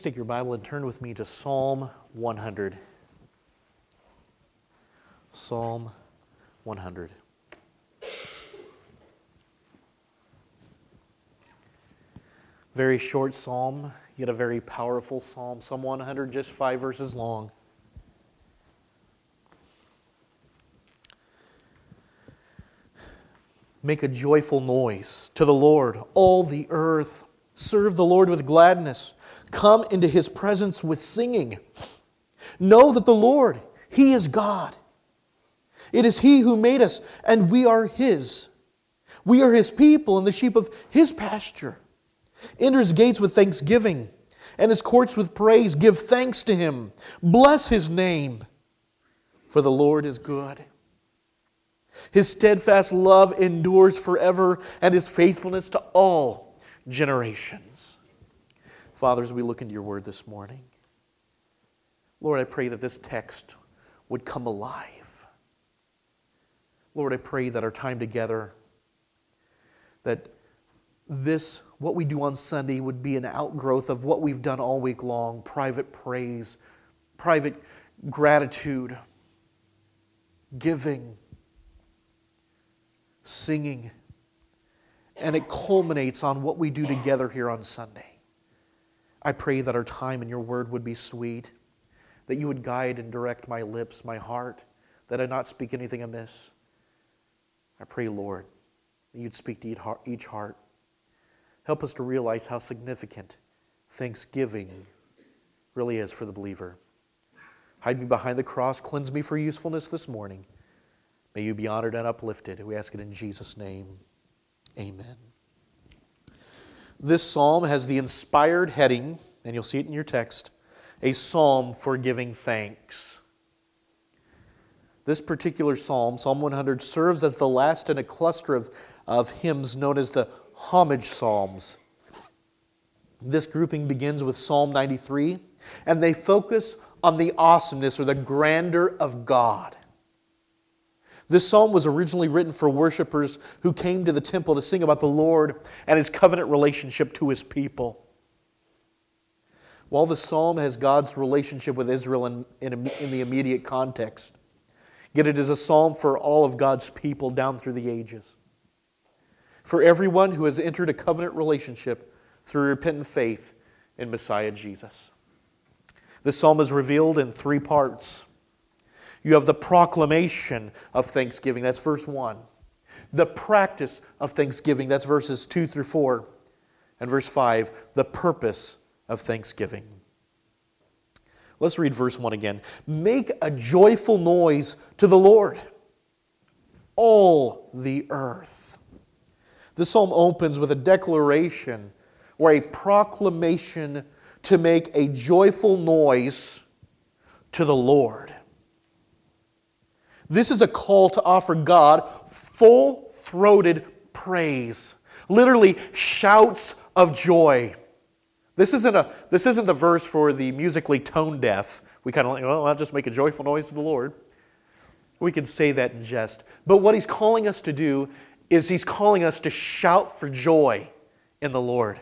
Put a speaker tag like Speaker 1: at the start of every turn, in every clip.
Speaker 1: Take your Bible and turn with me to Psalm 100. Psalm 100. Very short psalm, yet a very powerful psalm. Psalm 100, just 5 verses long. Make a joyful noise to the Lord, all the earth. Serve the Lord with gladness. Come into His presence with singing. Know that the Lord, He is God. It is He who made us, and we are His. We are His people and the sheep of His pasture. Enter His gates with thanksgiving and His courts with praise. Give thanks to Him. Bless His name, for the Lord is good. His steadfast love endures forever, and His faithfulness to all generations. Father, as we look into your word this morning, Lord, I pray that this text would come alive. Lord, I pray that our time together, that this, what we do on Sunday, would be an outgrowth of what we've done all week long: private praise, private gratitude, giving, singing, and it culminates on what we do together here on Sunday. I pray that our time in your word would be sweet, that you would guide and direct my lips, my heart, that I not speak anything amiss. I pray, Lord, that you'd speak to each heart. Help us to realize how significant thanksgiving really is for the believer. Hide me behind the cross, cleanse me for usefulness this morning. May you be honored and uplifted. We ask it in Jesus' name. Amen. This psalm has the inspired heading, and you'll see it in your text, a psalm for giving thanks. This particular psalm, Psalm 100, serves as the last in a cluster of hymns known as the homage psalms. This grouping begins with Psalm 93, and they focus on the awesomeness or the grandeur of God. This psalm was originally written for worshipers who came to the temple to sing about the Lord and His covenant relationship to His people. While the psalm has God's relationship with Israel in the immediate context, yet it is a psalm for all of God's people down through the ages. For everyone who has entered a covenant relationship through repentant faith in Messiah Jesus. This psalm is revealed in 3 parts. You have the proclamation of thanksgiving, that's verse 1. The practice of thanksgiving, that's verses 2 through 4. And verse 5, the purpose of thanksgiving. Let's read verse 1 again. Make a joyful noise to the Lord, all the earth. This psalm opens with a declaration or a proclamation to make a joyful noise to the Lord. This is a call to offer God full-throated praise. Literally, shouts of joy. This isn't the verse for the musically tone deaf. We kind of like, well, I'll just make a joyful noise to the Lord. We can say that in jest. But what He's calling us to do is He's calling us to shout for joy in the Lord.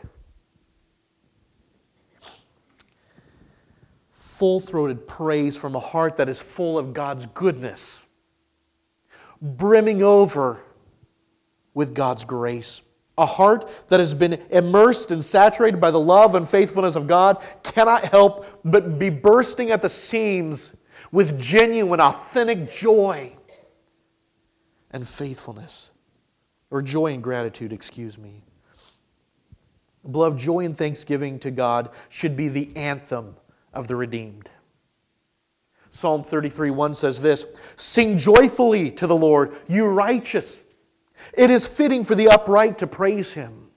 Speaker 1: Full-throated praise from a heart that is full of God's goodness, brimming over with God's grace. A heart that has been immersed and saturated by the love and faithfulness of God cannot help but be bursting at the seams with genuine, authentic joy and faithfulness. Or joy and gratitude, Beloved, joy and thanksgiving to God should be the anthem of the redeemed. Psalm 33:1 says this, "Sing joyfully to the Lord, you righteous. It is fitting for the upright to praise Him."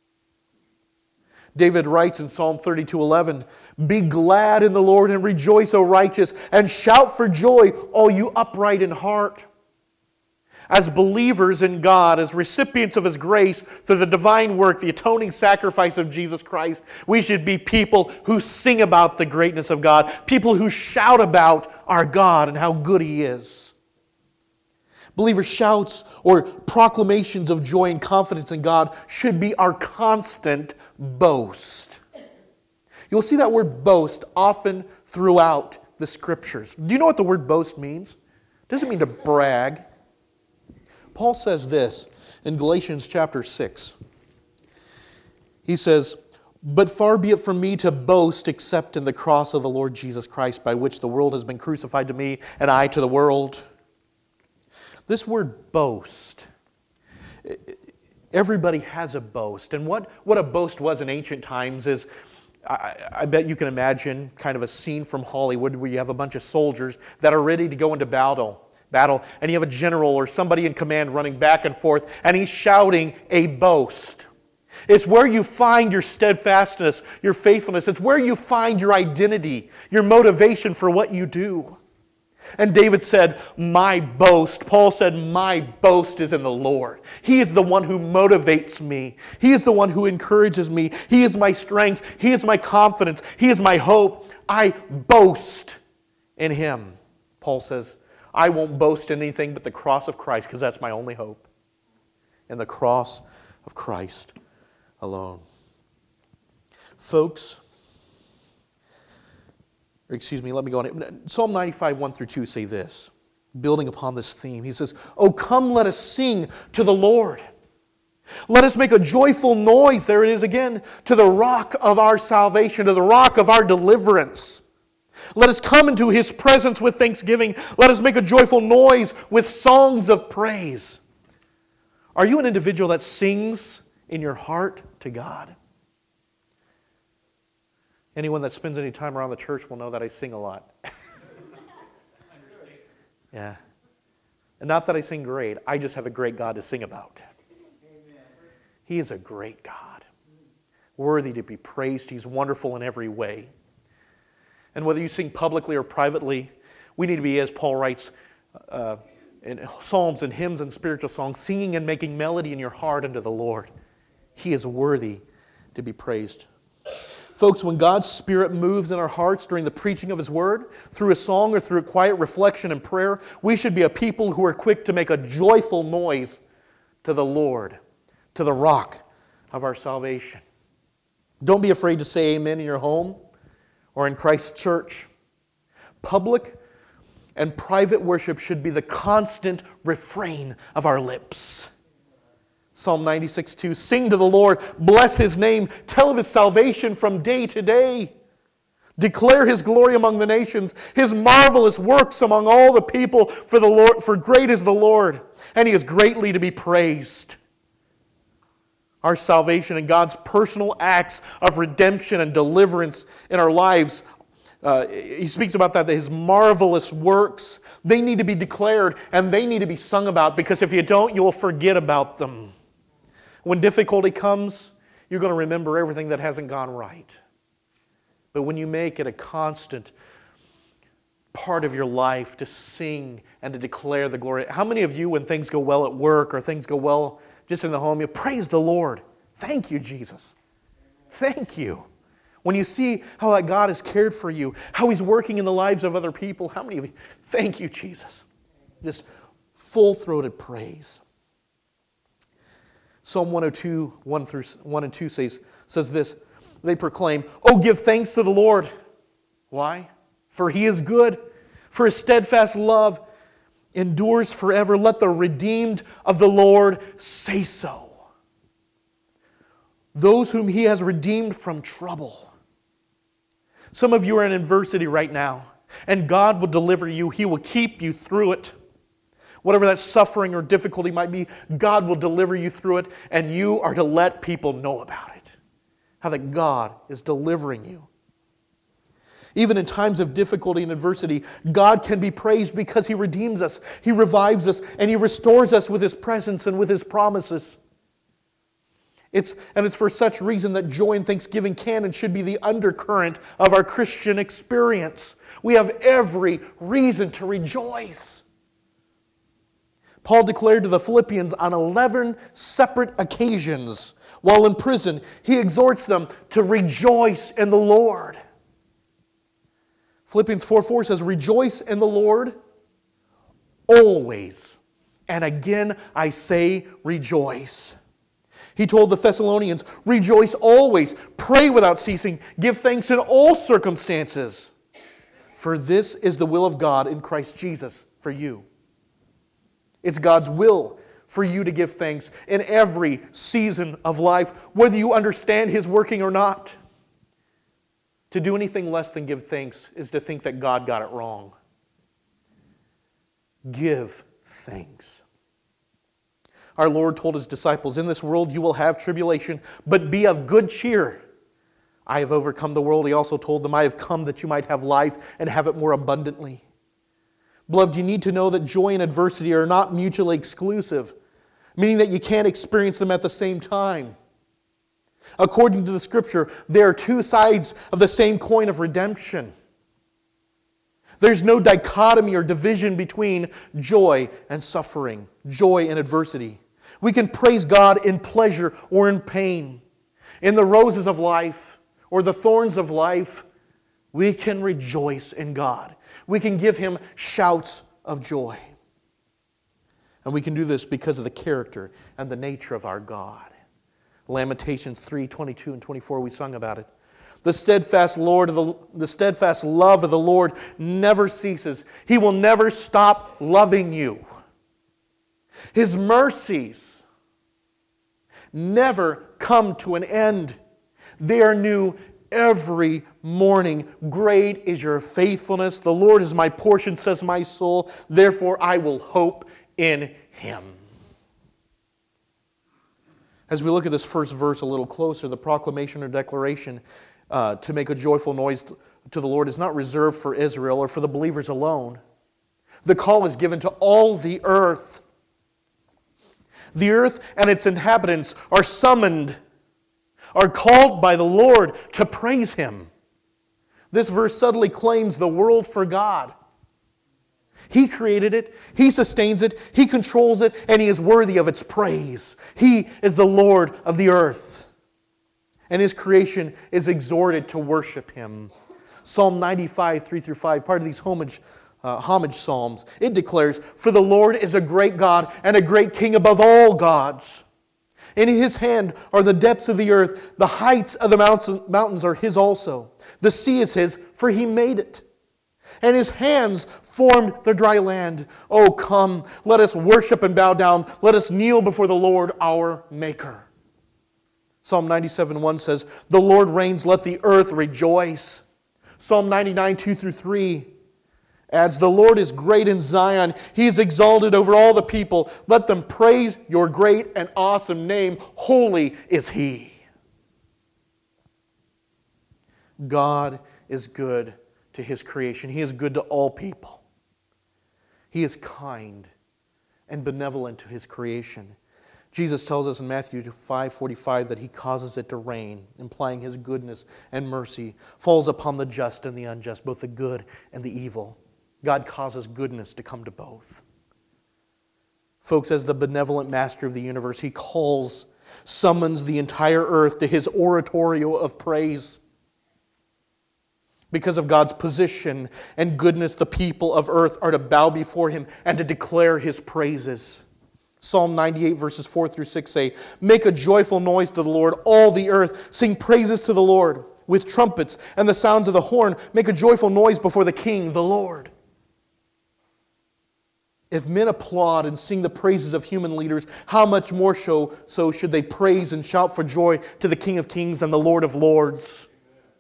Speaker 1: David writes in Psalm 32:11, "Be glad in the Lord and rejoice, O righteous, and shout for joy, all you upright in heart." As believers in God, as recipients of His grace through the divine work, the atoning sacrifice of Jesus Christ, we should be people who sing about the greatness of God, people who shout about our God and how good He is. Believers' shouts or proclamations of joy and confidence in God should be our constant boast. You'll see that word boast often throughout the Scriptures. Do you know what the word boast means? It doesn't mean to brag. Paul says this in Galatians chapter 6. He says, "But far be it from me to boast except in the cross of the Lord Jesus Christ, by which the world has been crucified to me, and I to the world." This word boast, everybody has a boast. And what a boast was in ancient times is, I bet you can imagine kind of a scene from Hollywood where you have a bunch of soldiers that are ready to go into battle, and you have a general or somebody in command running back and forth, and he's shouting a boast. It's where you find your steadfastness, your faithfulness. It's where you find your identity, your motivation for what you do. And David said, "My boast," Paul said, "my boast is in the Lord. He is the one who motivates me. He is the one who encourages me. He is my strength. He is my confidence. He is my hope. I boast in Him." Paul says, "I won't boast in anything but the cross of Christ, because that's my only hope. In the cross of Christ alone." Folks, let me go on. Psalm 95, 1 through 2 say this, building upon this theme. He says, "Oh, come, let us sing to the Lord. Let us make a joyful noise," there it is again, "to the rock of our salvation, to the rock of our deliverance. Let us come into His presence with thanksgiving. Let us make a joyful noise with songs of praise." Are you an individual that sings in your heart to God? Anyone that spends any time around the church will know that I sing a lot. Yeah. And not that I sing great, I just have a great God to sing about. He is a great God, worthy to be praised. He's wonderful in every way. And whether you sing publicly or privately, we need to be, as Paul writes in psalms and hymns and spiritual songs, singing and making melody in your heart unto the Lord. He is worthy to be praised. Folks, when God's Spirit moves in our hearts during the preaching of His Word, through a song or through a quiet reflection and prayer, we should be a people who are quick to make a joyful noise to the Lord, to the rock of our salvation. Don't be afraid to say amen in your home or in Christ's church. Public and private worship should be the constant refrain of our lips. Psalm 96:2, "Sing to the Lord, bless His name, tell of His salvation from day to day. Declare His glory among the nations, His marvelous works among all the people, for great is the Lord, and He is greatly to be praised." Our salvation and God's personal acts of redemption and deliverance in our lives, He speaks about that His marvelous works, they need to be declared and they need to be sung about, because if you don't, you will forget about them. When difficulty comes, you're going to remember everything that hasn't gone right. But when you make it a constant part of your life to sing and to declare the glory. How many of you, when things go well at work or things go well just in the home, you praise the Lord? Thank you, Jesus. Thank you. When you see how that God has cared for you, how He's working in the lives of other people, how many of you, thank you, Jesus. Just full-throated praise. Psalm 102, 1 and 2 says this, they proclaim, "Oh, give thanks to the Lord." Why? "For He is good, for His steadfast love endures forever. Let the redeemed of the Lord say so." Those whom He has redeemed from trouble. Some of you are in adversity right now, and God will deliver you. He will keep you through it. Whatever that suffering or difficulty might be, God will deliver you through it, and you are to let people know about it. How that God is delivering you. Even in times of difficulty and adversity, God can be praised because He redeems us, He revives us, and He restores us with His presence and with His promises. It's for such reason that joy and thanksgiving can and should be the undercurrent of our Christian experience. We have every reason to rejoice. Paul declared to the Philippians on 11 separate occasions while in prison, he exhorts them to rejoice in the Lord. Philippians 4:4 says, "Rejoice in the Lord always. And again I say rejoice." He told the Thessalonians, rejoice always, pray without ceasing, give thanks in all circumstances. For this is the will of God in Christ Jesus for you. It's God's will for you to give thanks in every season of life, whether you understand His working or not. To do anything less than give thanks is to think that God got it wrong. Give thanks. Our Lord told His disciples, in this world you will have tribulation, but be of good cheer. I have overcome the world. He also told them, I have come that you might have life and have it more abundantly. Beloved, you need to know that joy and adversity are not mutually exclusive, meaning that you can't experience them at the same time. According to the Scripture, there are two sides of the same coin of redemption. There's no dichotomy or division between joy and suffering, joy and adversity. We can praise God in pleasure or in pain. In the roses of life or the thorns of life, we can rejoice in God. We can give Him shouts of joy. And we can do this because of the character and the nature of our God. Lamentations 3:22 and 24, we sung about it. The steadfast love of the Lord never ceases. He will never stop loving you. His mercies never come to an end. They are new every morning. Great is your faithfulness. The Lord is my portion, says my soul. Therefore I will hope in Him. As we look at this first verse a little closer, the proclamation or declaration to make a joyful noise to the Lord is not reserved for Israel or for the believers alone. The call is given to all the earth. The earth and its inhabitants are summoned, are called by the Lord to praise Him. This verse subtly claims the world for God. He created it, He sustains it, He controls it, and He is worthy of its praise. He is the Lord of the earth. And His creation is exhorted to worship Him. Psalm 95, 3-5, part of these homage psalms, it declares, for the Lord is a great God and a great King above all gods. In His hand are the depths of the earth. The heights of the mountains are His also. The sea is His, for He made it. And His hands formed the dry land. Oh, come, let us worship and bow down. Let us kneel before the Lord our Maker. Psalm 97:1 says, the Lord reigns, let the earth rejoice. Psalm 99, 2-3 adds, the Lord is great in Zion. He is exalted over all the people. Let them praise your great and awesome name. Holy is He. God is good to His creation. He is good to all people. He is kind and benevolent to His creation. Jesus tells us in Matthew 5:45 that He causes it to rain, implying His goodness and mercy falls upon the just and the unjust, both the good and the evil. God causes goodness to come to both. Folks, as the benevolent master of the universe, He summons the entire earth to His oratorio of praise. Because of God's position and goodness, the people of earth are to bow before Him and to declare His praises. Psalm 98 verses 4-6 say, make a joyful noise to the Lord, all the earth. Sing praises to the Lord with trumpets and the sounds of the horn. Make a joyful noise before the King, the Lord. If men applaud and sing the praises of human leaders, how much more so should they praise and shout for joy to the King of Kings and the Lord of Lords?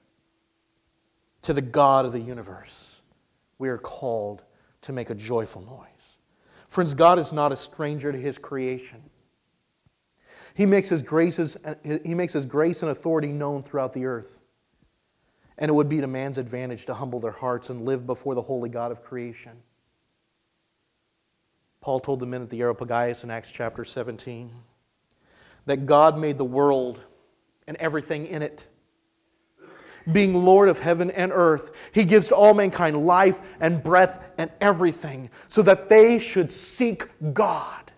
Speaker 1: To the God of the universe, we are called to make a joyful noise. Friends, God is not a stranger to His creation. He makes His grace and authority known throughout the earth. And it would be to man's advantage to humble their hearts and live before the holy God of creation. Paul told the men at the Areopagus in Acts chapter 17 that God made the world and everything in it. Being Lord of heaven and earth, He gives to all mankind life and breath and everything so that they should seek God.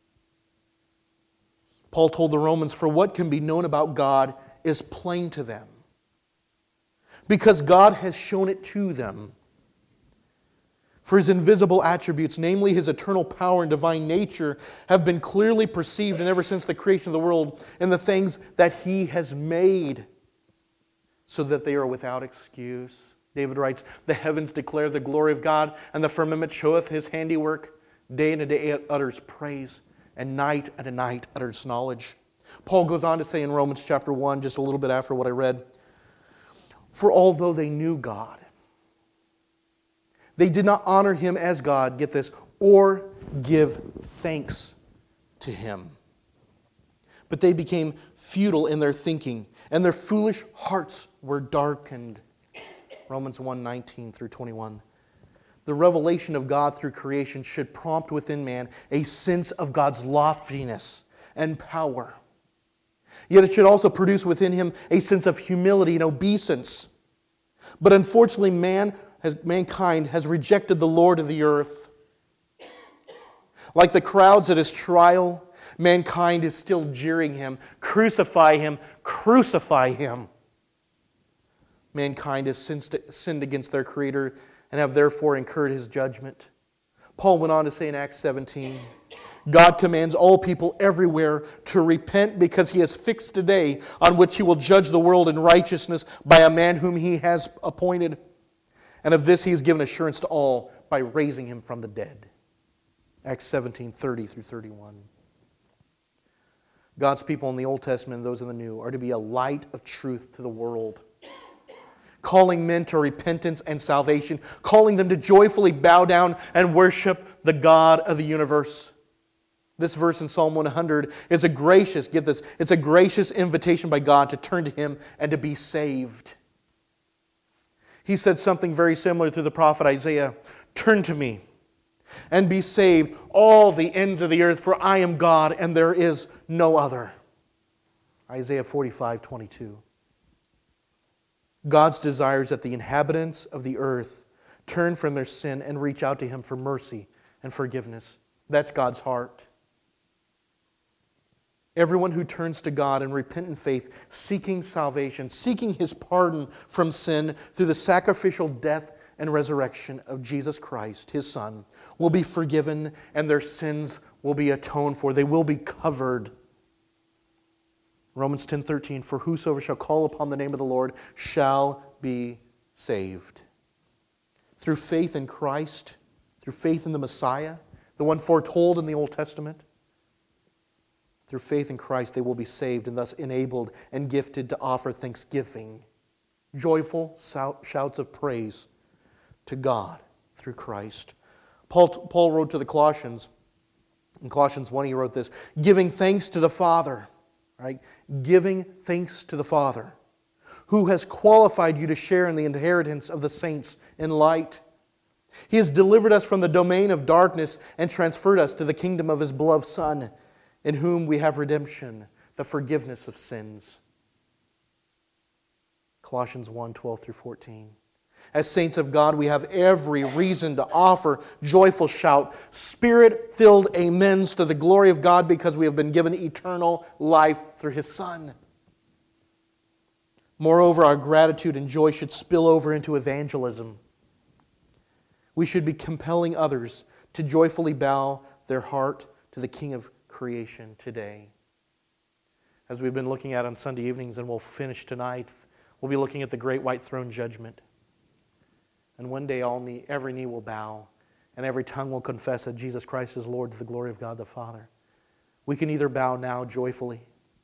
Speaker 1: Paul told the Romans, for what can be known about God is plain to them, because God has shown it to them. For His invisible attributes, namely His eternal power and divine nature, have been clearly perceived and ever since the creation of the world in the things that He has made, so that they are without excuse. David writes, "The heavens declare the glory of God, and the firmament showeth His handiwork. Day and a day it utters praise, and night and a night utters knowledge." Paul goes on to say in Romans chapter 1, just a little bit after what I read, "For although they knew God, they did not honor Him as God," get this, "or give thanks to Him. But they became futile in their thinking, and their foolish hearts were darkened." Romans 1:19 through 21. The revelation of God through creation should prompt within man a sense of God's loftiness and power. Yet it should also produce within him a sense of humility and obeisance. But unfortunately, mankind has rejected the Lord of the earth. Like the crowds at His trial, mankind is still jeering Him, "Crucify Him, crucify Him." Mankind has sinned against their Creator and have therefore incurred His judgment. Paul went on to say in Acts 17, God commands all people everywhere to repent because He has fixed a day on which He will judge the world in righteousness by a man whom He has appointed. And of this He has given assurance to all by raising Him from the dead. Acts 17:30 through 31. God's people in the Old Testament and those in the New are to be a light of truth to the world, calling men to repentance and salvation, calling them to joyfully bow down and worship the God of the universe. This verse in Psalm 100 is a gracious, get this, it's a gracious invitation by God to turn to Him and to be saved. He said something very similar through the prophet Isaiah, "Turn to me and be saved, all the ends of the earth, for I am God and there is no other." Isaiah 45:22. God's desire is that the inhabitants of the earth turn from their sin and reach out to Him for mercy and forgiveness. That's God's heart. Everyone who turns to God in repentant faith, seeking salvation, seeking His pardon from sin through the sacrificial death and resurrection of Jesus Christ, His Son, will be forgiven and their sins will be atoned for. They will be covered. Romans 10:13, "For whosoever shall call upon the name of the Lord shall be saved." Through faith in Christ, through faith in the Messiah, the one foretold in the Old Testament, through faith in Christ they will be saved and thus enabled and gifted to offer thanksgiving, joyful shouts of praise to God through Christ. Paul wrote to the Colossians, in Colossians 1 he wrote this, "Giving thanks to the Father," right? "Giving thanks to the Father, who has qualified you to share in the inheritance of the saints in light. He has delivered us from the domain of darkness and transferred us to the kingdom of His beloved Son, in whom we have redemption, the forgiveness of sins." Colossians 1:12 through 14. As saints of God, we have every reason to offer joyful shout, Spirit-filled amens to the glory of God because we have been given eternal life through His Son. Moreover, our gratitude and joy should spill over into evangelism. We should be compelling others to joyfully bow their heart to the King of creation today. As we've been looking at on Sunday evenings, and we'll finish tonight, we'll be looking at the great white throne judgment. And one day every knee will bow and every tongue will confess that Jesus Christ is Lord to the glory of God the Father. We can either bow now joyfully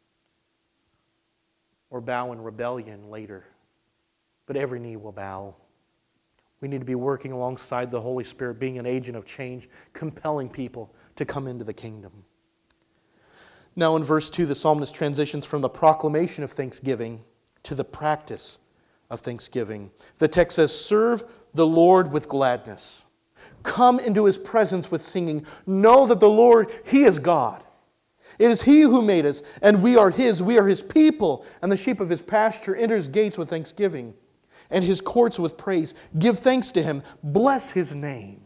Speaker 1: or bow in rebellion later. But every knee will bow. We need to be working alongside the Holy Spirit, being an agent of change, compelling people to come into the kingdom. Now in verse 2, the psalmist transitions from the proclamation of thanksgiving to the practice of thanksgiving. The text says, "Serve the Lord with gladness. Come into His presence with singing. Know that the Lord, He is God. It is He who made us, and we are His. We are His people, and the sheep of His pasture. Enter His gates with thanksgiving, and His courts with praise. Give thanks to Him. Bless His name."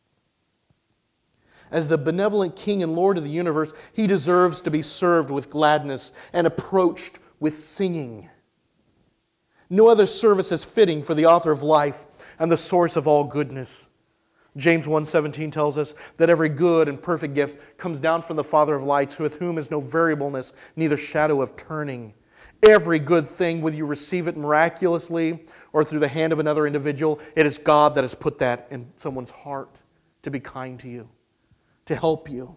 Speaker 1: As the benevolent King and Lord of the universe, He deserves to be served with gladness and approached with singing. No other service is fitting for the author of life and the source of all goodness. James 1:17 tells us that every good and perfect gift comes down from the Father of lights, with whom is no variableness, neither shadow of turning. Every good thing, whether you receive it miraculously or through the hand of another individual, it is God that has put that in someone's heart to be kind to you, to help you.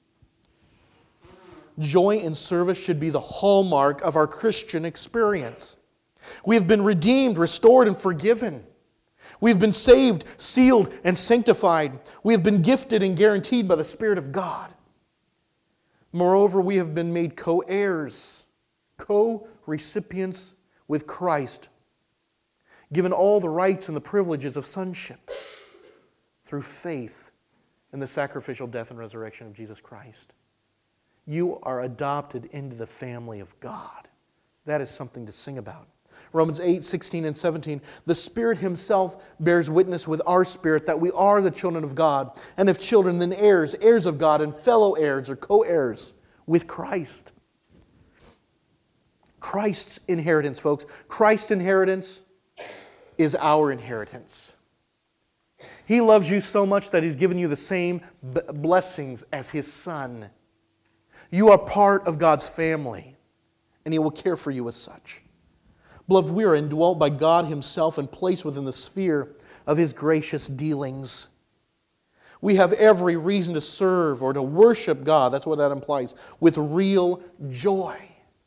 Speaker 1: Joy in service should be the hallmark of our Christian experience. We have been redeemed, restored, and forgiven. We've been saved, sealed, and sanctified. We have been gifted and guaranteed by the Spirit of God. Moreover, we have been made co-heirs, co-recipients with Christ, given all the rights and the privileges of sonship through faith in the sacrificial death and resurrection of Jesus Christ. You are adopted into the family of God. That is something to sing about. Romans 8:16 and 17, the Spirit Himself bears witness with our spirit that we are the children of God, and if children, then heirs, heirs of God, and fellow heirs or co-heirs with Christ. Christ's inheritance, folks. Christ's inheritance is our inheritance. He loves you so much that He's given you the same blessings as His Son. You are part of God's family, and He will care for you as such. Beloved, we are indwelt by God Himself and placed within the sphere of His gracious dealings. We have every reason to serve or to worship God, that's what that implies, with real joy.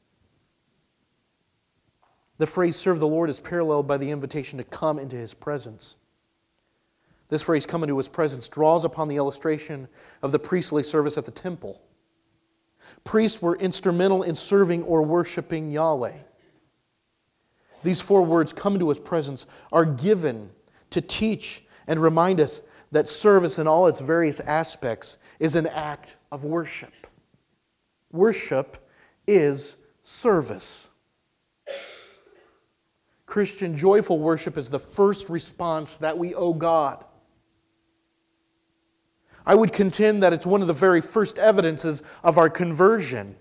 Speaker 1: The phrase serve the Lord is paralleled by the invitation to come into His presence. This phrase, come into His presence, draws upon the illustration of the priestly service at the temple. Priests were instrumental in serving or worshiping Yahweh. These four words, come into His presence, are given to teach and remind us that service in all its various aspects is an act of worship. Worship is service. Christian joyful worship is the first response that we owe God. I would contend that it's one of the very first evidences of our conversion.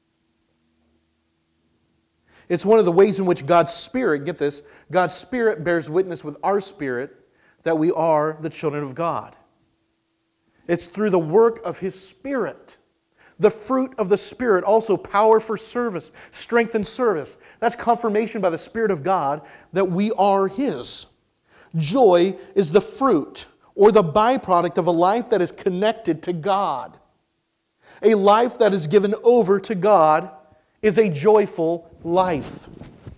Speaker 1: It's one of the ways in which God's Spirit, get this, God's Spirit bears witness with our spirit that we are the children of God. It's through the work of His Spirit. The fruit of the Spirit, also power for service, strength in service. That's confirmation by the Spirit of God that we are His. Joy is the fruit or the byproduct of a life that is connected to God. A life that is given over to God is a joyful life.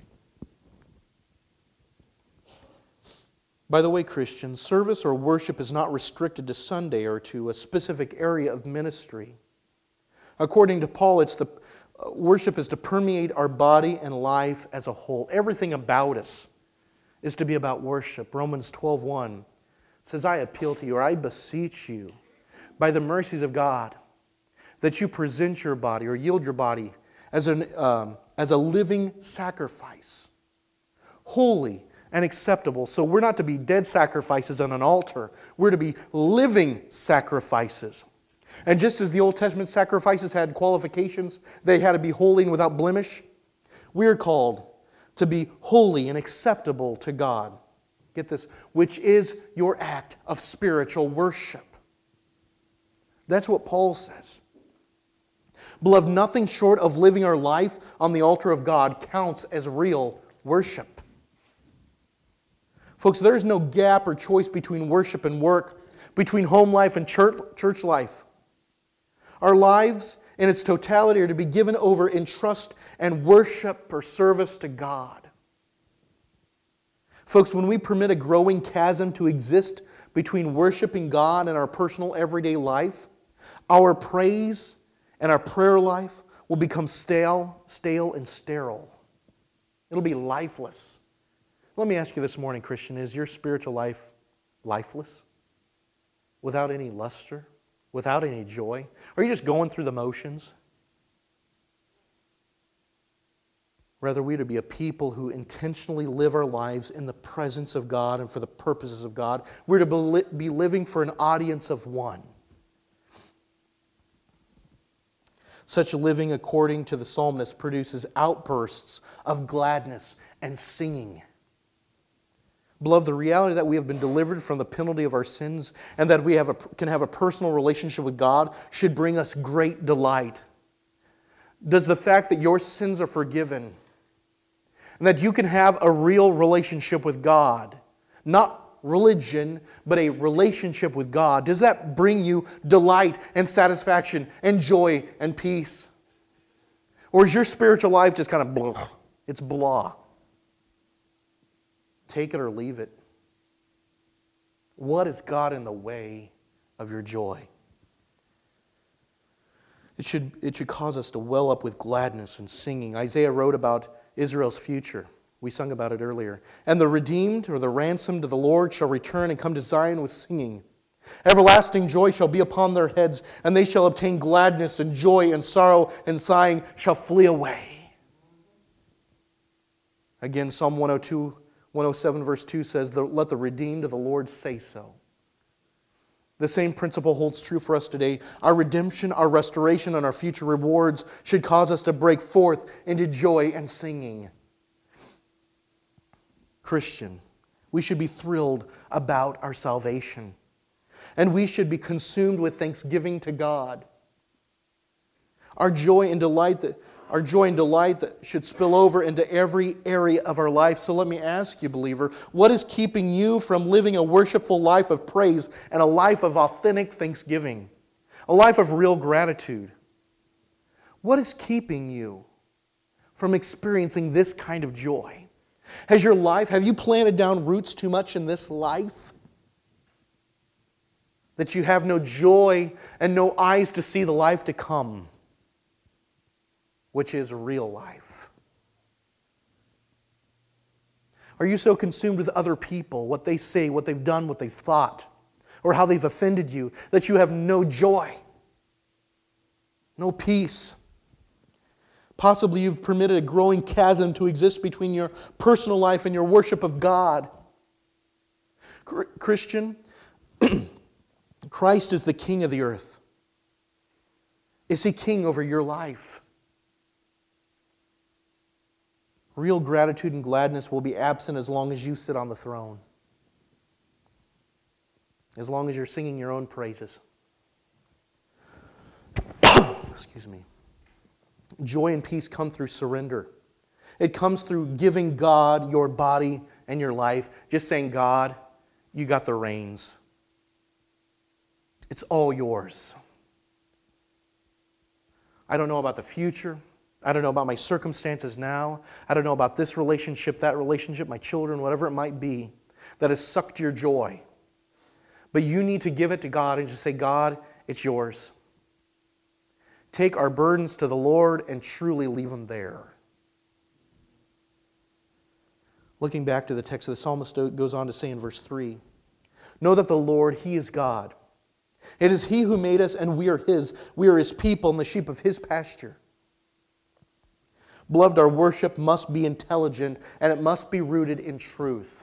Speaker 1: By the way, Christians, service or worship is not restricted to Sunday or to a specific area of ministry. According to Paul, worship is to permeate our body and life as a whole. Everything about us is to be about worship. Romans 12:1 says, I appeal to you, or I beseech you, by the mercies of God, that you present your body or yield your body as a living sacrifice, holy and acceptable. So we're not to be dead sacrifices on an altar. We're to be living sacrifices. And just as the Old Testament sacrifices had qualifications, they had to be holy and without blemish, we are called to be holy and acceptable to God. Get this, which is your act of spiritual worship. That's what Paul says. Beloved, nothing short of living our life on the altar of God counts as real worship. Folks, there is no gap or choice between worship and work, between home life and church life. Our lives in its totality are to be given over in trust and worship or service to God. Folks, when we permit a growing chasm to exist between worshiping God and our personal everyday life, our praise and our prayer life will become stale and sterile. It'll be lifeless. Let me ask you this morning, Christian, is your spiritual life lifeless? Without any luster? Without any joy? Are you just going through the motions? Rather, we are to be a people who intentionally live our lives in the presence of God and for the purposes of God. We're to be living for an audience of one. Such living, according to the psalmist, produces outbursts of gladness and singing. Beloved, the reality that we have been delivered from the penalty of our sins and that we can have a personal relationship with God should bring us great delight. Does the fact that your sins are forgiven and that you can have a real relationship with God, not religion, but a relationship with God, does that bring you delight and satisfaction and joy and peace? Or is your spiritual life just kind of blah? It's blah. Take it or leave it. What is God in the way of your joy? It should cause us to well up with gladness and singing. Isaiah wrote about Israel's future. We sung about it earlier. And the redeemed or the ransomed of the Lord shall return and come to Zion with singing. Everlasting joy shall be upon their heads, and they shall obtain gladness and joy, and sorrow and sighing shall flee away. Again, Psalm 107 verse 2 says, let the redeemed of the Lord say so. The same principle holds true for us today. Our redemption, our restoration, and our future rewards should cause us to break forth into joy and singing. Christian, we should be thrilled about our salvation. And we should be consumed with thanksgiving to God. Our joy and delight that should spill over into every area of our life. So let me ask you, believer, what is keeping you from living a worshipful life of praise and a life of authentic thanksgiving? A life of real gratitude? What is keeping you from experiencing this kind of joy? Have you planted down roots too much in this life? That you have no joy and no eyes to see the life to come, which is real life? Are you so consumed with other people, what they say, what they've done, what they've thought, or how they've offended you, that you have no joy, no peace? Possibly you've permitted a growing chasm to exist between your personal life and your worship of God. Christian, Christ is the King of the earth. Is He King over your life? Real gratitude and gladness will be absent as long as you sit on the throne. As long as you're singing your own praises. Excuse me. Joy and peace come through surrender. It comes through giving God your body and your life. Just saying, God, you got the reins. It's all yours. I don't know about the future. I don't know about my circumstances now. I don't know about this relationship, that relationship, my children, whatever it might be that has sucked your joy. But you need to give it to God and just say, God, it's yours. Take our burdens to the Lord and truly leave them there. Looking back to the text, the psalmist goes on to say in verse 3, know that the Lord, He is God. It is He who made us, and we are His. We are His people and the sheep of His pasture. Beloved, our worship must be intelligent, and it must be rooted in truth.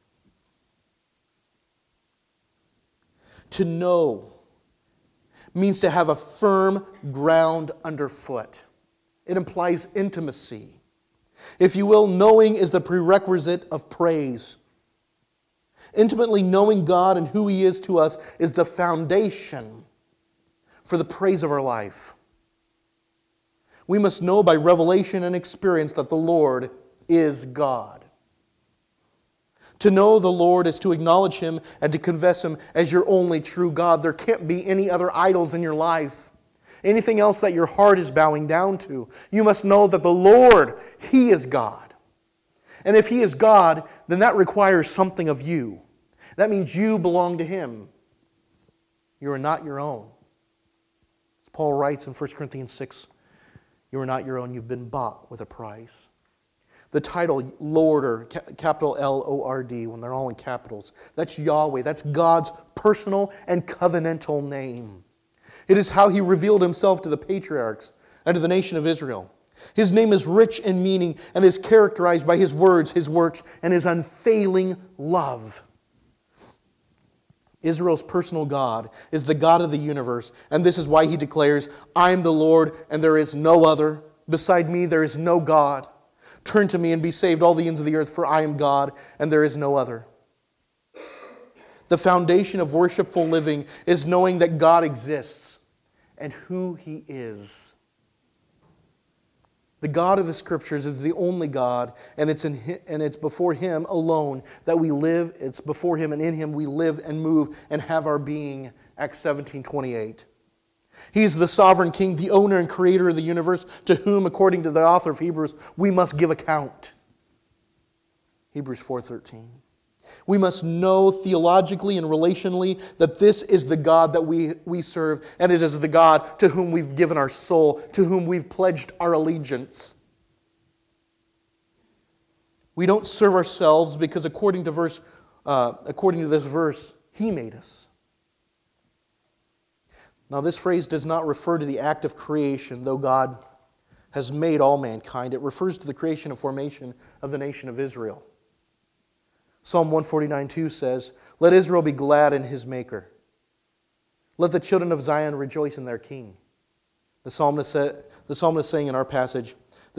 Speaker 1: To know means to have a firm ground underfoot. It implies intimacy. If you will, knowing is the prerequisite of praise. Intimately knowing God and who He is to us is the foundation for the praise of our life. We must know by revelation and experience that the Lord is God. To know the Lord is to acknowledge Him and to confess Him as your only true God. There can't be any other idols in your life. Anything else that your heart is bowing down to. You must know that the Lord, He is God. And if He is God, then that requires something of you. That means you belong to Him. You are not your own. As Paul writes in 1 Corinthians 6, you are not your own, you've been bought with a price. The title Lord, or capital L-O-R-D, when they're all in capitals, that's Yahweh. That's God's personal and covenantal name. It is how He revealed Himself to the patriarchs and to the nation of Israel. His name is rich in meaning and is characterized by His words, His works, and His unfailing love. Israel's personal God is the God of the universe, and this is why He declares, I am the Lord, and there is no other. Beside me there is no God. Turn to me and be saved, all the ends of the earth, for I am God, and there is no other. The foundation of worshipful living is knowing that God exists and who He is. The God of the Scriptures is the only God, and it's before Him alone that we live. It's before Him and in Him we live and move and have our being. Acts 17:28. He is the sovereign King, the owner and creator of the universe, to whom, according to the author of Hebrews, we must give account. Hebrews 4:13. We must know theologically and relationally that this is the God that we serve, and it is the God to whom we've given our soul, to whom we've pledged our allegiance. We don't serve ourselves because according to this verse, He made us. Now, this phrase does not refer to the act of creation, though God has made all mankind. It refers to the creation and formation of the nation of Israel. Psalm 149:2 says, "Let Israel be glad in his Maker. Let the children of Zion rejoice in their King." The psalmist is saying in our passage,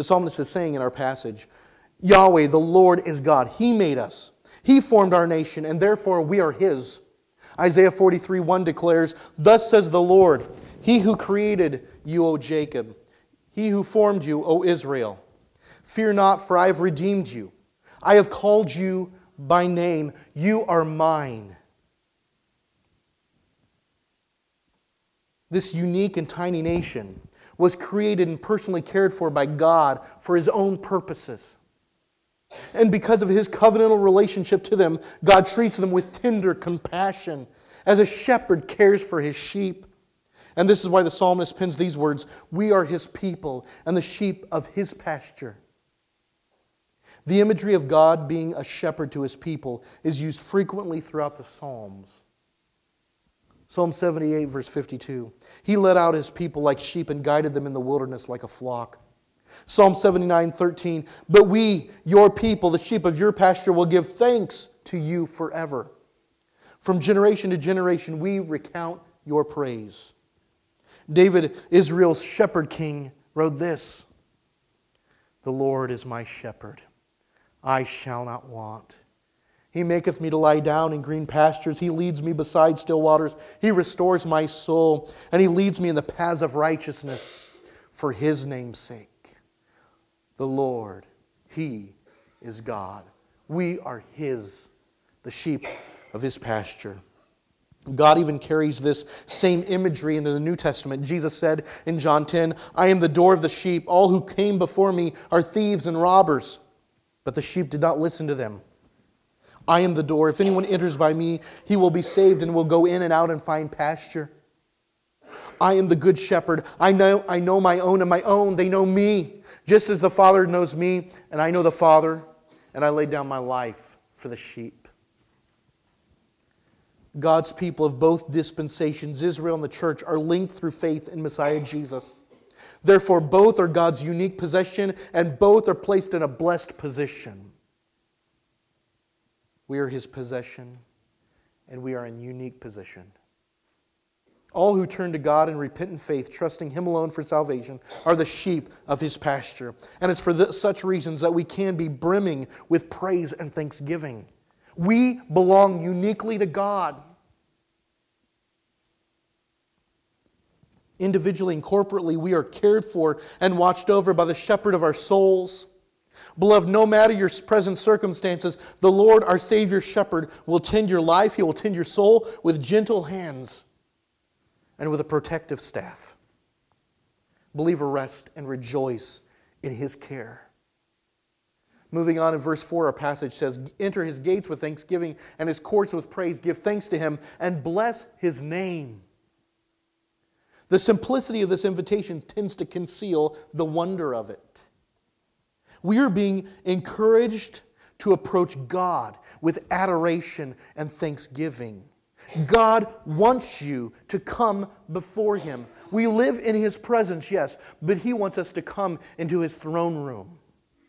Speaker 1: Yahweh, the Lord is God. He made us. He formed our nation, and therefore we are His. Isaiah 43:1 declares, "Thus says the Lord, He who created you, O Jacob, He who formed you, O Israel. Fear not, for I have redeemed you. I have called you by name. You are mine." This unique and tiny nation was created and personally cared for by God for His own purposes. And because of His covenantal relationship to them, God treats them with tender compassion as a shepherd cares for his sheep. And this is why the psalmist pens these words, "We are His people and the sheep of His pasture." The imagery of God being a shepherd to His people is used frequently throughout the Psalms. Psalm 78, verse 52. "He led out His people like sheep and guided them in the wilderness like a flock." Psalm 79:13, "But we, your people, the sheep of your pasture, will give thanks to you forever. From generation to generation we recount your praise." David, Israel's shepherd king, wrote this, "The Lord is my shepherd, I shall not want. He maketh me to lie down in green pastures. He leads me beside still waters. He restores my soul, and He leads me in the paths of righteousness for His name's sake." The Lord, He is God. We are His, the sheep of His pasture. God even carries this same imagery into the New Testament. Jesus said in John 10, "I am the door of the sheep. All who came before me are thieves and robbers, but the sheep did not listen to them. I am the door. If anyone enters by me, he will be saved and will go in and out and find pasture. I am the good shepherd. I know my own, and my own, they know me. Just as the Father knows me, and I know the Father, and I lay down my life for the sheep." God's people of both dispensations, Israel and the church, are linked through faith in Messiah Jesus. Therefore, both are God's unique possession, and both are placed in a blessed position. We are His possession, and we are in unique position. All who turn to God in repentant faith, trusting Him alone for salvation, are the sheep of His pasture. And it's for such reasons that we can be brimming with praise and thanksgiving. We belong uniquely to God. Individually and corporately, we are cared for and watched over by the shepherd of our souls. Beloved, no matter your present circumstances, the Lord, our Savior shepherd, will tend your life. He will tend your soul with gentle hands and with a protective staff. Believer, rest and rejoice in His care. Moving on in verse 4, our passage says, "Enter His gates with thanksgiving and His courts with praise. Give thanks to Him and bless His name." The simplicity of this invitation tends to conceal the wonder of it. We are being encouraged to approach God with adoration and thanksgiving. God wants you to come before Him. We live in His presence, yes, but He wants us to come into His throne room.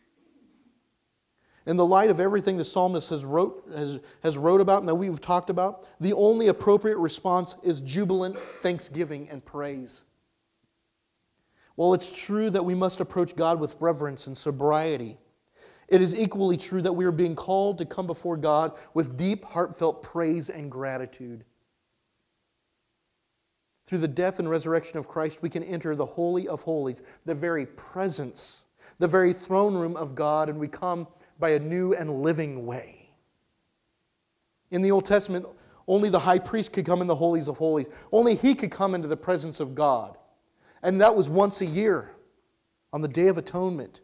Speaker 1: In the light of everything the psalmist has wrote about and that we've talked about, the only appropriate response is jubilant thanksgiving and praise. While it's true that we must approach God with reverence and sobriety, It is equally true that we are being called to come before God with deep, heartfelt praise and gratitude. Through the death and resurrection of Christ, we can enter the Holy of Holies, the very presence, the very throne room of God, and we come by a new and living way. In the Old Testament, only the high priest could come in the holies of holies. Only he could come into the presence of God. And that was once a year, on the Day of Atonement.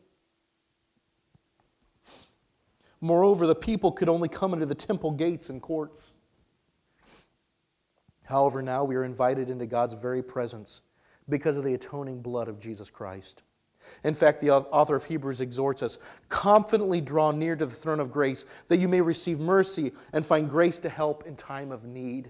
Speaker 1: Moreover, the people could only come into the temple gates and courts. However, now we are invited into God's very presence because of the atoning blood of Jesus Christ. In fact, the author of Hebrews exhorts us, confidently draw near to the throne of grace that you may receive mercy and find grace to help in time of need.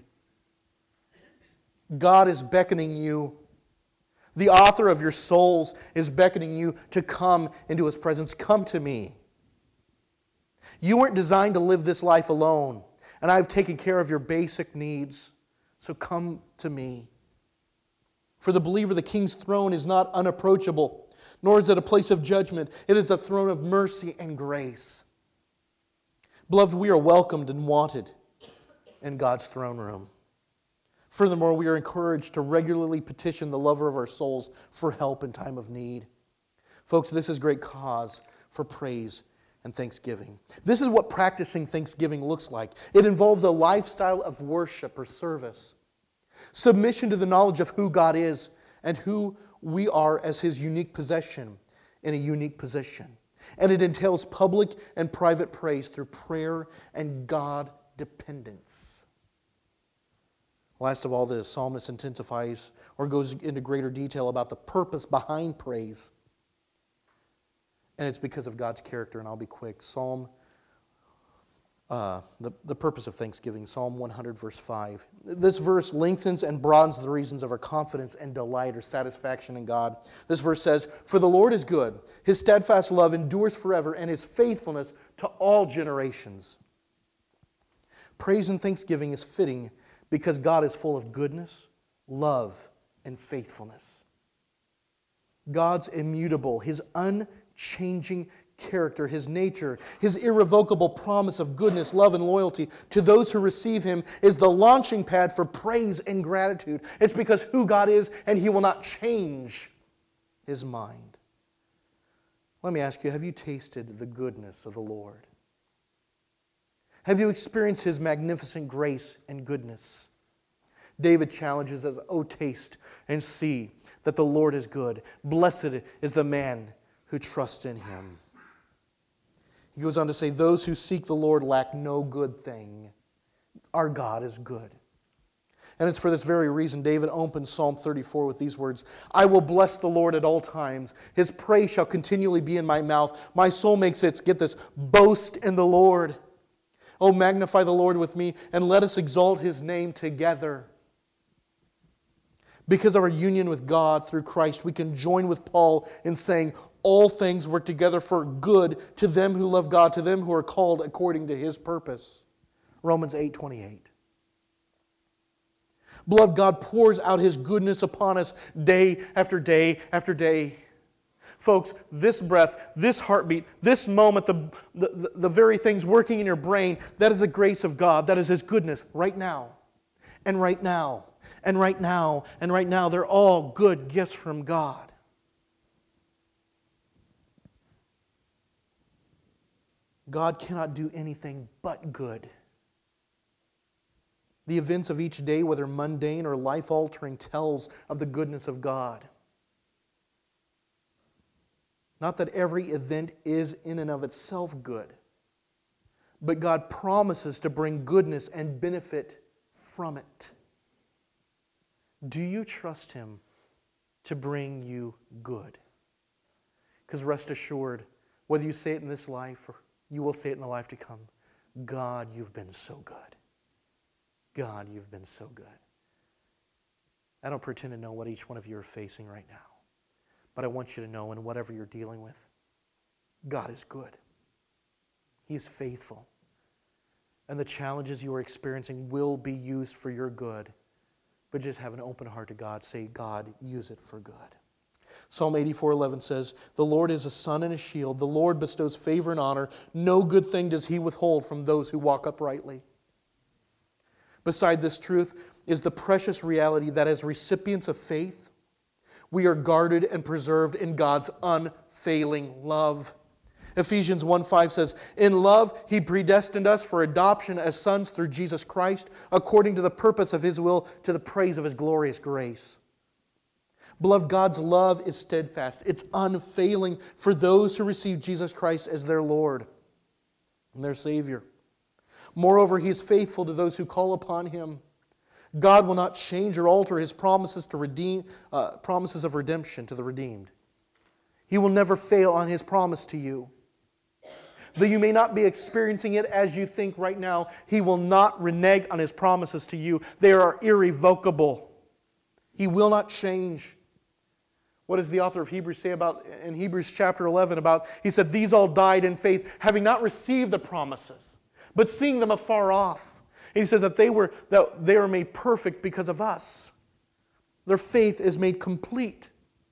Speaker 1: God is beckoning you. The author of your souls is beckoning you to come into His presence. Come to me. You weren't designed to live this life alone, and I've taken care of your basic needs. So come to me. For the believer, the King's throne is not unapproachable, nor is it a place of judgment. It is a throne of mercy and grace. Beloved, we are welcomed and wanted in God's throne room. Furthermore, we are encouraged to regularly petition the lover of our souls for help in time of need. Folks, this is great cause for praise and thanksgiving. This is what practicing thanksgiving looks like. It involves a lifestyle of worship or service, submission to the knowledge of who God is and who we are as His unique possession in a unique position. And it entails public and private praise through prayer and God dependence. Last of all, the psalmist intensifies or goes into greater detail about the purpose behind praise. And it's because of God's character, and I'll be quick. The purpose of thanksgiving, Psalm 100, verse 5. This verse lengthens and broadens the reasons of our confidence and delight or satisfaction in God. This verse says, "For the Lord is good, His steadfast love endures forever, and His faithfulness to all generations." Praise and thanksgiving is fitting because God is full of goodness, love, and faithfulness. God's immutable, His unchanging character, His nature, His irrevocable promise of goodness, love, and loyalty to those who receive Him is the launching pad for praise and gratitude. It's because who God is, and He will not change His mind. Let me ask you, have you tasted the goodness of the Lord? Have you experienced His magnificent grace and goodness? David challenges us, "Oh, taste and see that the Lord is good. Blessed is the man who trusts in Him." He goes on to say, "Those who seek the Lord lack no good thing." Our God is good. And it's for this very reason David opens Psalm 34 with these words, "I will bless the Lord at all times. His praise shall continually be in my mouth. My soul makes its," get this, "boast in the Lord. Oh, magnify the Lord with me, and let us exalt His name together." Because of our union with God through Christ, we can join with Paul in saying, "All things work together for good to them who love God, to them who are called according to His purpose." Romans 8:28. Beloved, God pours out His goodness upon us day after day after day. Folks, this breath, this heartbeat, this moment, the very things working in your brain, that is the grace of God. That is His goodness right now, and right now, and right now, and right now. They're all good gifts from God. God cannot do anything but good. The events of each day, whether mundane or life-altering, tells of the goodness of God. Not that every event is in and of itself good, but God promises to bring goodness and benefit from it. Do you trust Him to bring you good? Because rest assured, whether you say it in this life or you will say it in the life to come, God, you've been so good. God, you've been so good. I don't pretend to know what each one of you are facing right now. But I want you to know in whatever you're dealing with, God is good. He is faithful. And the challenges you are experiencing will be used for your good. But just have an open heart to God. Say, "God, use it for good." Psalm 84:11 says, "The Lord is a sun and a shield. The Lord bestows favor and honor. No good thing does He withhold from those who walk uprightly." Beside this truth is the precious reality that as recipients of faith, we are guarded and preserved in God's unfailing love. Ephesians 1:5 says, "In love He predestined us for adoption as sons through Jesus Christ, according to the purpose of His will, to the praise of His glorious grace." Beloved, God's love is steadfast. It's unfailing for those who receive Jesus Christ as their Lord and their Savior. Moreover, He is faithful to those who call upon Him. God will not change or alter His promises to promises of redemption to the redeemed. He will never fail on His promise to you. Though you may not be experiencing it as you think right now, He will not renege on His promises to you. They are irrevocable. He will not change. What does the author of Hebrews say about in Hebrews chapter 11 about, he said, "These all died in faith, having not received the promises, but seeing them afar off." And he said that they were made perfect because of us. Their faith is made complete.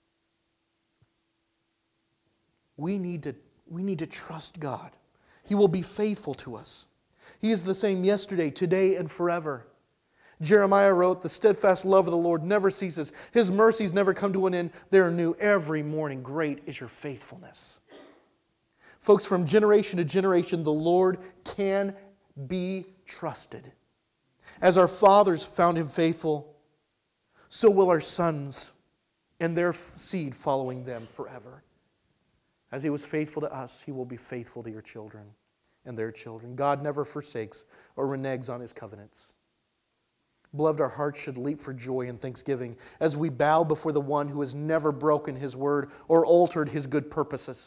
Speaker 1: We need to trust God. He will be faithful to us. He is the same yesterday, today, and forever. Jeremiah wrote, "The steadfast love of the Lord never ceases. His mercies never come to an end. They are new every morning. Great is your faithfulness." Folks, from generation to generation, the Lord can be trusted. As our fathers found Him faithful, so will our sons and their seed following them forever. As He was faithful to us, He will be faithful to your children and their children. God never forsakes or reneges on His covenants. Beloved, our hearts should leap for joy and thanksgiving as we bow before the one who has never broken His word or altered His good purposes.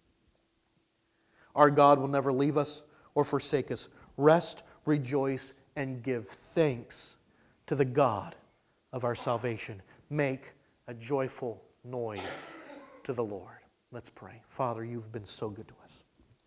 Speaker 1: Our God will never leave us or forsake us. Rest, rejoice, and give thanks to the God of our salvation. Make a joyful noise to the Lord. Let's pray. Father, You've been so good to us.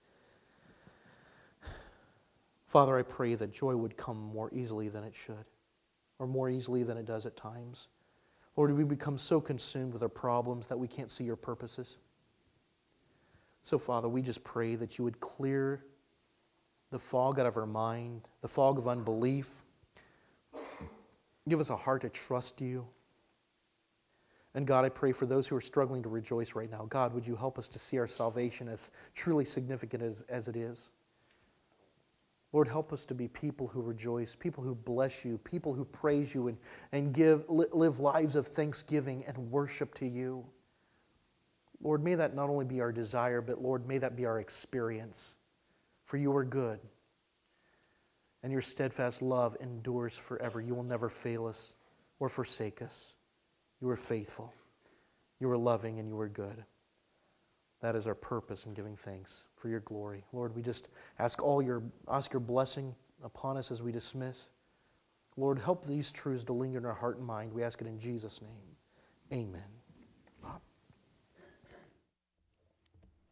Speaker 1: Father, I pray that joy would come more easily than it should, or more easily than it does at times. Lord, we become so consumed with our problems that we can't see Your purposes. So, Father, we just pray that You would clear the fog out of our mind, the fog of unbelief. Give us a heart to trust You. And God, I pray for those who are struggling to rejoice right now. God, would You help us to see our salvation as truly significant as it is? Lord, help us to be people who rejoice, people who bless You, people who praise You and live lives of thanksgiving and worship to You. Lord, may that not only be our desire, but Lord, may that be our experience. For You are good, and Your steadfast love endures forever. You will never fail us or forsake us. You are faithful, You are loving, and You are good. That is our purpose in giving thanks for Your glory. Lord, we just ask Your blessing upon us as we dismiss. Lord, help these truths to linger in our heart and mind. We ask it in Jesus' name. Amen.